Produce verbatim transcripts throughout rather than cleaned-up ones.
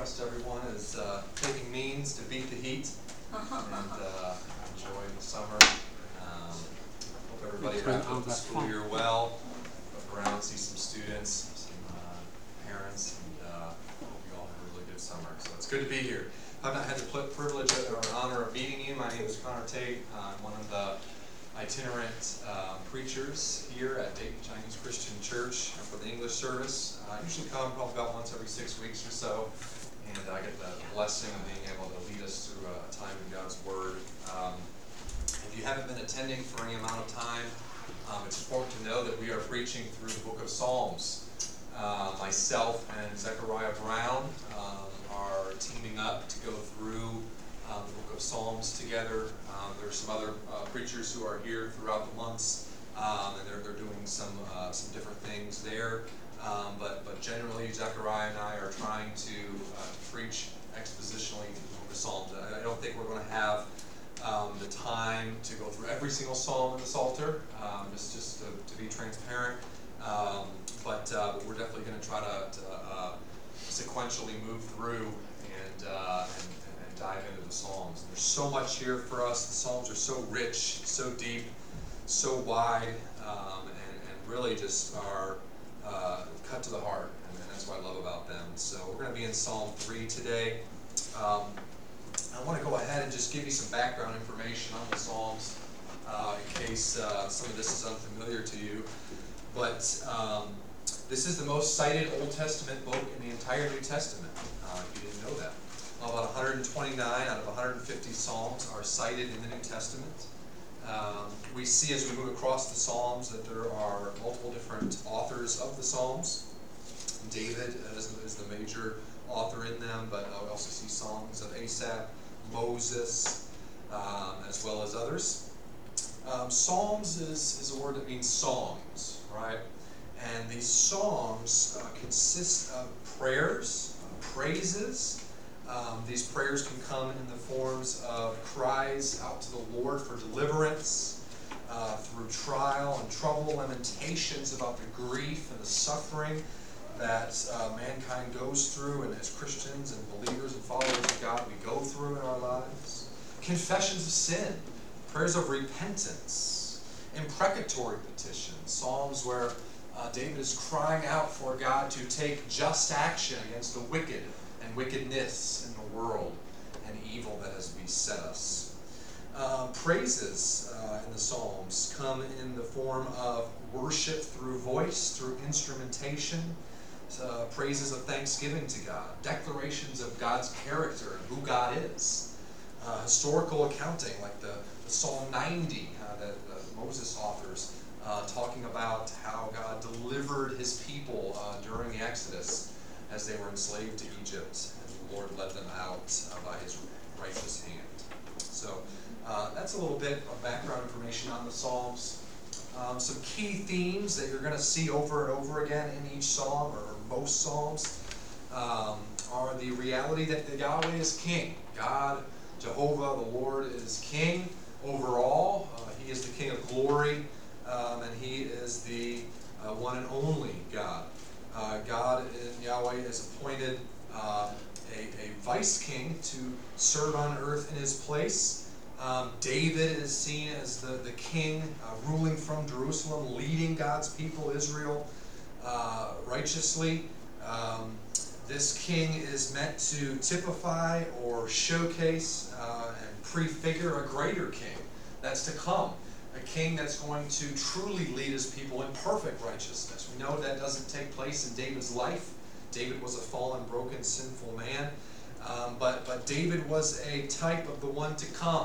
trust everyone is uh, taking means to beat the heat and uh, enjoy the summer. Um, hope everybody wrapped up the school year well. Look around, see some students, some uh, parents, and uh, hope you all have a really good summer. So it's good to be here. I've not had the privilege or honor of meeting you. My name is Connor Tate. I'm one of the itinerant um, preachers here at Dayton Chinese Christian Church for the English service. I usually come probably about once every six weeks or so, and I get the blessing of being able to lead us through a time in God's Word. Um, if you haven't been attending for any amount of time, um, it's important to know that we are preaching through the book of Psalms. Uh, myself and Zechariah Brown um, are teaming up to go through Um, the book of Psalms together. Um, there's some other uh, preachers who are here throughout the months, um, and they're, they're doing some uh, some different things there. Um, but but generally, Zechariah and I are trying to, uh, to preach expositionally through the book of Psalms. I, I don't think we're going to have um, the time to go through every single psalm in the Psalter, um, just just to, to be transparent. Um, but, uh, but we're definitely going to try to, to uh, sequentially move through and uh, and dive into the Psalms. There's so much here for us. The Psalms are so rich, so deep, so wide, um, and, and really just are uh, cut to the heart, and, and that's what I love about them. So we're going to be in Psalm three today. Um, I want to go ahead and just give you some background information on the Psalms uh, in case uh, some of this is unfamiliar to you. But um, this is the most cited Old Testament book in the entire New Testament, uh, if you didn't know that. About one hundred twenty-nine out of one hundred fifty Psalms are cited in the New Testament. Um, we see as we move across the Psalms that there are multiple different authors of the Psalms. David is, is the major author in them, but we also see songs of Asaph, Moses, um, as well as others. Um, Psalms is, is a word that means songs, right? And these songs uh, consist of prayers, uh, praises. Um, these prayers can come in the forms of cries out to the Lord for deliverance, uh, through trial and trouble, lamentations about the grief and the suffering that uh, mankind goes through, and as Christians and believers and followers of God we go through in our lives. Confessions of sin, prayers of repentance, imprecatory petitions, psalms where uh, David is crying out for God to take just action against the wicked and wickedness in the world and evil that has beset us. Uh, praises uh, in the Psalms come in the form of worship through voice, through instrumentation, uh, praises of thanksgiving to God, declarations of God's character and who God is, uh, historical accounting like the, the Psalm ninety uh, that uh, Moses authors, uh, talking about how God delivered his people uh, during the Exodus as they were enslaved to Egypt, and the Lord led them out uh, by his righteous hand. So uh, that's a little bit of background information on the Psalms. Um, some key themes that you're going to see over and over again in each psalm, or most psalms, um, are the reality that the Yahweh is king. God, Jehovah, the Lord is king overall. Uh, he is the king of glory, um, and he is the uh, one and only God. Uh, God in Yahweh has appointed uh, a, a vice king to serve on earth in his place. Um, David is seen as the, the king uh, ruling from Jerusalem, leading God's people, Israel, uh, righteously. Um, this king is meant to typify or showcase uh, and prefigure a greater king that's to come. A king that's going to truly lead his people in perfect righteousness. We know that doesn't take place in David's life. David was a fallen, broken, sinful man. Um, but, but David was a type of the one to come.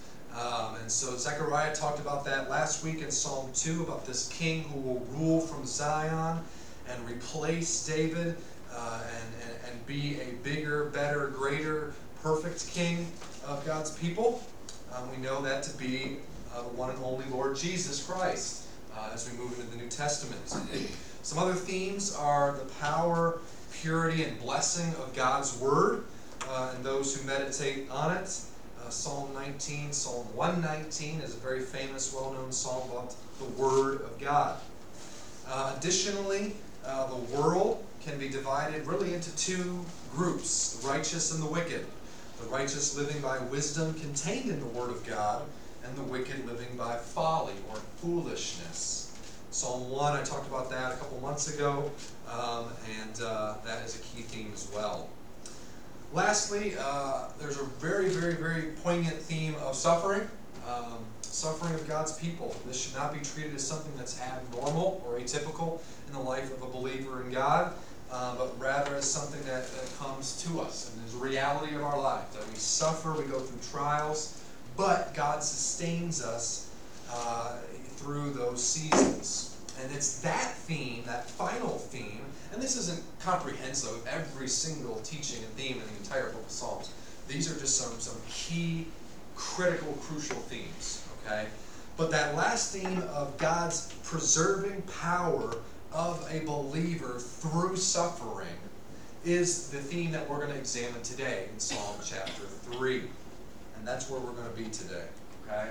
Um, and so Zechariah talked about that last week in Psalm two, about this king who will rule from Zion and replace David uh, and, and, and be a bigger, better, greater, perfect king of God's people. Um, we know that to be Uh, the one and only Lord Jesus Christ uh, as we move into the New Testament. Some other themes are the power, purity, and blessing of God's Word uh, and those who meditate on it. Uh, Psalm nineteen, Psalm one nineteen is a very famous, well-known psalm about the Word of God. Uh, additionally, uh, the world can be divided really into two groups, the righteous and the wicked. The righteous living by wisdom contained in the Word of God, and the wicked living by folly or foolishness. Psalm one, I talked about that a couple months ago, um, and uh, that is a key theme as well. Lastly, uh, there's a very, very, very poignant theme of suffering. Um, suffering of God's people. This should not be treated as something that's abnormal or atypical in the life of a believer in God, uh, but rather as something that, that comes to us and is a reality of our life. That we suffer, we go through trials, but God sustains us uh, through those seasons. And it's that theme, that final theme, and this isn't comprehensive of every single teaching and theme in the entire book of Psalms. These are just some, some key, critical, crucial themes. Okay? But that last theme of God's preserving power of a believer through suffering is the theme that we're going to examine today in Psalm chapter three. And that's where we're going to be today. Okay?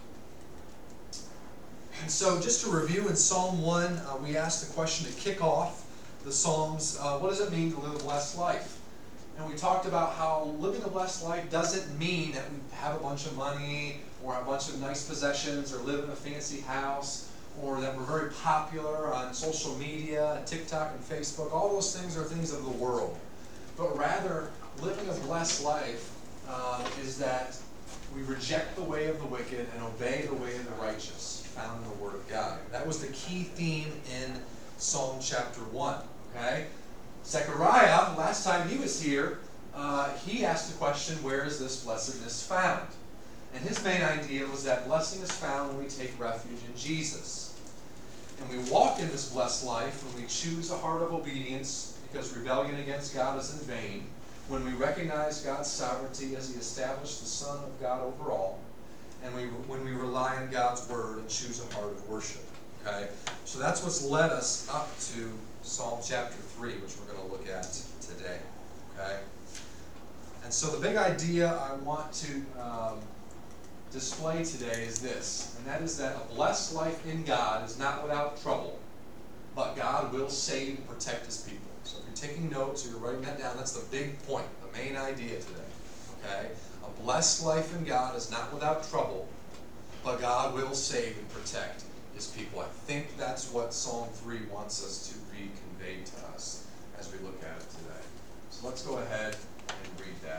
And so just to review, in Psalm one, uh, we asked the question to kick off the Psalms, uh, what does it mean to live a blessed life? And we talked about how living a blessed life doesn't mean that we have a bunch of money or a bunch of nice possessions or live in a fancy house or that we're very popular on social media, TikTok and Facebook. All those things are things of the world. But rather, living a blessed life uh, is that we reject the way of the wicked and obey the way of the righteous, found in the Word of God. That was the key theme in Psalm chapter one. Okay? Zechariah, last time he was here, uh, he asked the question, where is this blessedness found? And his main idea was that blessing is found when we take refuge in Jesus. And we walk in this blessed life when we choose a heart of obedience, because rebellion against God is in vain, when we recognize God's sovereignty as He established the Son of God over all, and we, when we rely on God's Word and choose a heart of worship. Okay? So that's what's led us up to Psalm chapter three, which we're going to look at today. Okay? And so the big idea I want to um, display today is this, and that is that a blessed life in God is not without trouble, but God will save and protect His people. So if you're taking notes or you're writing that down, that's the big point, the main idea today. Okay? A blessed life in God is not without trouble, but God will save and protect His people. I think that's what Psalm three wants us to be conveyed to us as we look at it today. So let's go ahead and read that.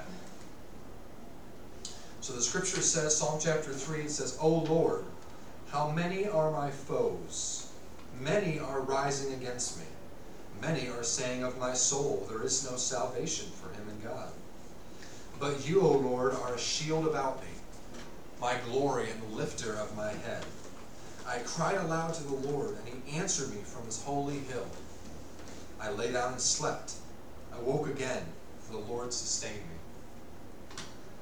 So the scripture says, Psalm chapter three, it says, O Lord, how many are my foes? Many are rising against me. Many are saying of my soul, there is no salvation for him in God. But you, O Lord, are a shield about me, my glory and the lifter of my head. I cried aloud to the Lord, and He answered me from His holy hill. I lay down and slept. I woke again, for the Lord sustained me.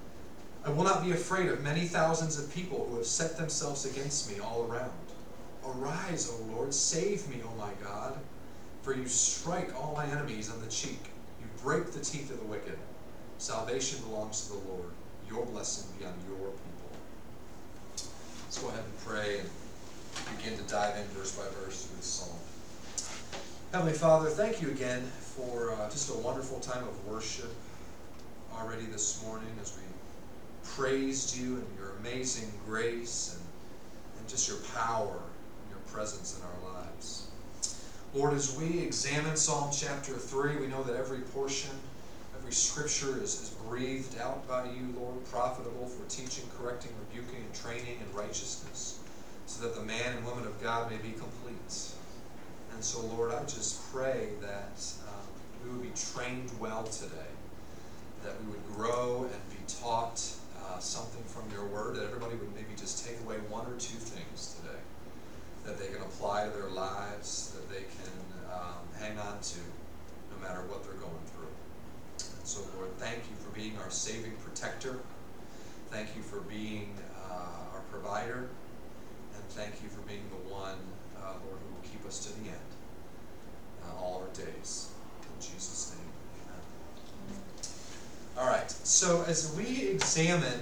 I will not be afraid of many thousands of people who have set themselves against me all around. Arise, O Lord, save me, O my God, for you strike all my enemies on the cheek. You break the teeth of the wicked. Salvation belongs to the Lord. Your blessing be on your people. Let's go ahead and pray and begin to dive in verse by verse through the psalm. Heavenly Father, thank you again for uh, just a wonderful time of worship already this morning as we praised you and your amazing grace and, and just your power and your presence in our lives. Lord, as we examine Psalm chapter three, we know that every portion, every scripture is, is breathed out by you, Lord, profitable for teaching, correcting, rebuking, and training in righteousness, so that the man and woman of God may be complete. And so, Lord, I just pray that um, we would be trained well today, that we would grow and be taught uh, something from your word, that everybody would maybe just take away one or two things today that they can apply to their lives, that they can um, hang on to no matter what they're going through. And so, Lord, thank you for being our saving protector. Thank you for being uh, our provider. And thank you for being the one, uh, Lord, who will keep us to the end, uh, all our days. In Jesus' name, amen. All right, so as we examine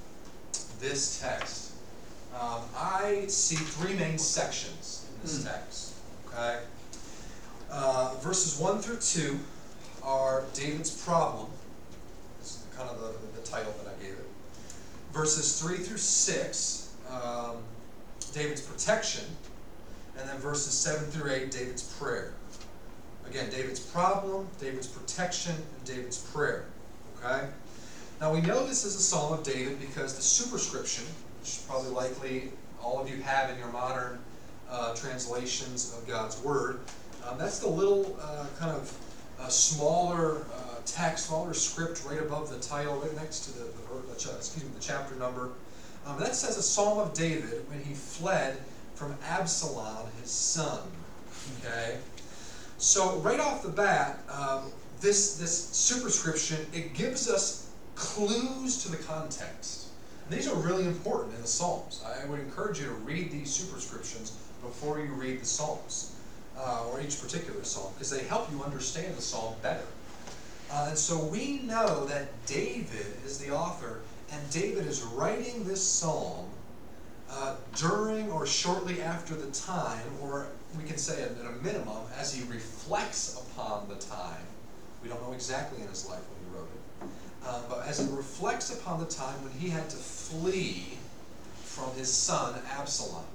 this text, um, I see three main sections in this text. Okay, Uh, verses one through two are David's problem. It's kind of the, the, the title that I gave it. Verses three through six, um, David's protection. And then verses seven through eight, David's prayer. Again, David's problem, David's protection, and David's prayer. Okay? Now we know this is a Psalm of David because the superscription, which probably likely all of you have in your modern uh, translations of God's Word, um, that's the little uh, kind of uh, smaller uh, text, smaller script right above the title, right next to the, the, the excuse me, the chapter number. Um, that says a Psalm of David when he fled from Absalom, his son. Okay? So right off the bat, um, this, this superscription, it gives us clues to the context. And these are really important in the Psalms. I would encourage you to read these superscriptions before you read the Psalms, uh, or each particular Psalm, because they help you understand the Psalm better. Uh, and so we know that David is the author, and David is writing this Psalm uh, during or shortly after the time, or we can say at a minimum, as he reflects upon the time. We don't know exactly in his life when he wrote it. Uh, but as he reflects upon the time when he had to flee from his son Absalom.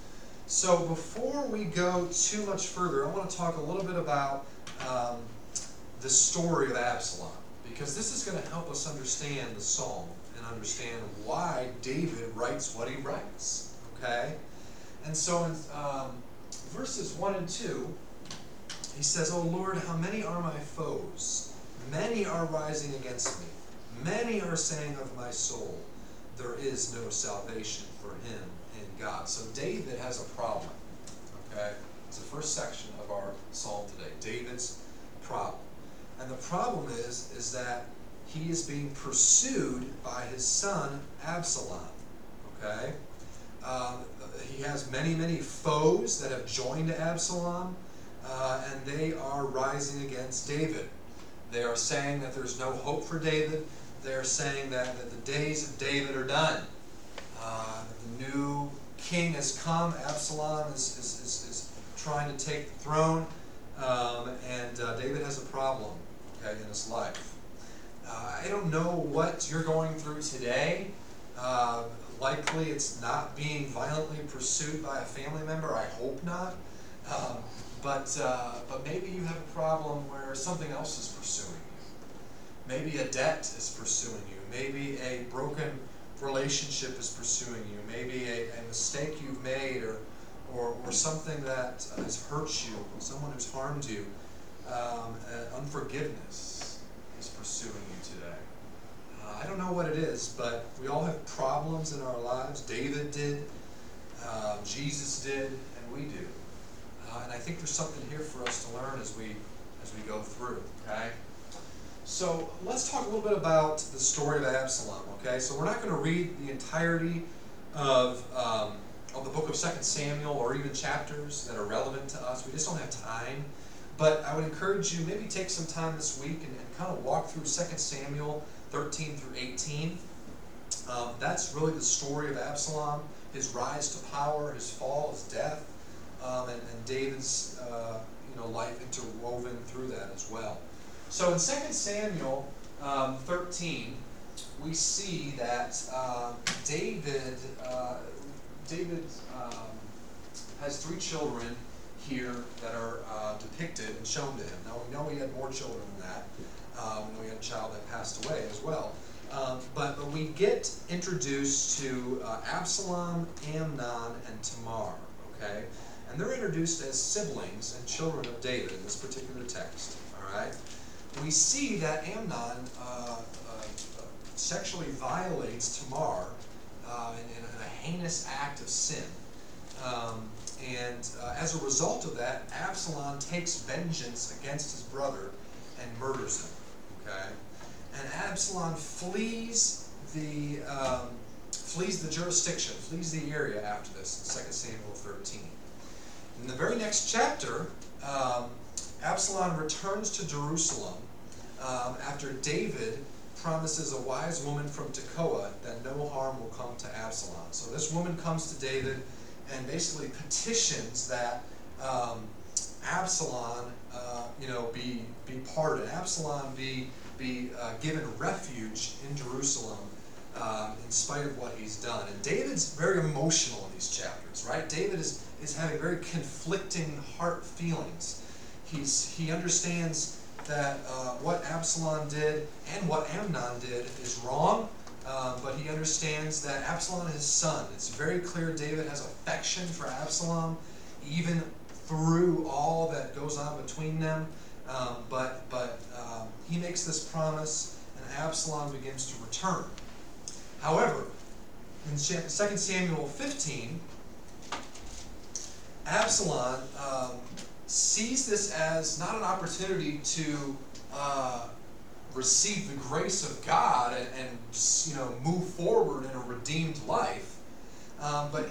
So before we go too much further, I want to talk a little bit about um, the story of Absalom, because this is going to help us understand the Psalm and understand why David writes what he writes. Okay? And so in um, verses one and two, he says, "O Lord, how many are my foes? Many are rising against me. Many are saying of my soul, there is no salvation for him in God." So David has a problem. Okay? It's the first section of our psalm today. David's problem. And the problem is, is that he is being pursued by his son Absalom. Okay? Um, he has many, many foes that have joined Absalom, uh, and they are rising against David. They are saying that there's no hope for David. They're saying that, that the days of David are done. Uh, the new king has come. Absalom is, is, is, is trying to take the throne, um, and uh, David has a problem, okay, in his life. Uh, I don't know what you're going through today. Uh, likely it's not being violently pursued by a family member. I hope not. Um, but, uh, but maybe you have a problem where something else is pursuing you. Maybe a debt is pursuing you. Maybe a broken relationship is pursuing you. Maybe a, a mistake you've made, or, or, or something that has hurt you, someone who's harmed you. Um, uh, unforgiveness is pursuing you today. Uh, I don't know what it is, but we all have problems in our lives. David did, uh, Jesus did, and we do. Uh, and I think there's something here for us to learn as we as we go through. Okay. So let's talk a little bit about the story of Absalom. Okay. So we're not going to read the entirety of um, of the book of Second Samuel, or even chapters that are relevant to us. We just don't have time. But I would encourage you, maybe take some time this week and, and kind of walk through Second Samuel thirteen through eighteen. Um, that's really the story of Absalom, his rise to power, his fall, his death, um, and, and David's uh, you know, life interwoven through that as well. So in Second Samuel um, thirteen, we see that uh, David, uh, David um, has three children here that are uh, depicted and shown to him. Now we know he had more children than that. Um, we had a child that passed away as well. Um, but, but we get introduced to uh, Absalom, Amnon, and Tamar. Okay, and they're introduced as siblings and children of David in this particular text. All right, we see that Amnon uh, uh, sexually violates Tamar uh, in, in a heinous act of sin. Um, And uh, as a result of that, Absalom takes vengeance against his brother and murders him. Okay, and Absalom flees the um, flees the jurisdiction, flees the area after this in Second Samuel thirteen. In the very next chapter, um, Absalom returns to Jerusalem um, after David promises a wise woman from Tekoa that no harm will come to Absalom. So this woman comes to David and basically petitions that um, Absalom, uh, you know, be be pardoned. Absalom be be uh, given refuge in Jerusalem, uh, in spite of what he's done. And David's very emotional in these chapters, right? David is is having very conflicting heart feelings. He's he understands that uh, what Absalom did and what Amnon did is wrong, uh, but he understands that Absalom is his son. It's very clear David has affection for Absalom, even through all that goes on between them. Um, but but um, he makes this promise, and Absalom begins to return. However, in Second Samuel fifteen, Absalom um, sees this as not an opportunity to uh, receive the grace of God and, and you know move forward in a redeemed life, um, but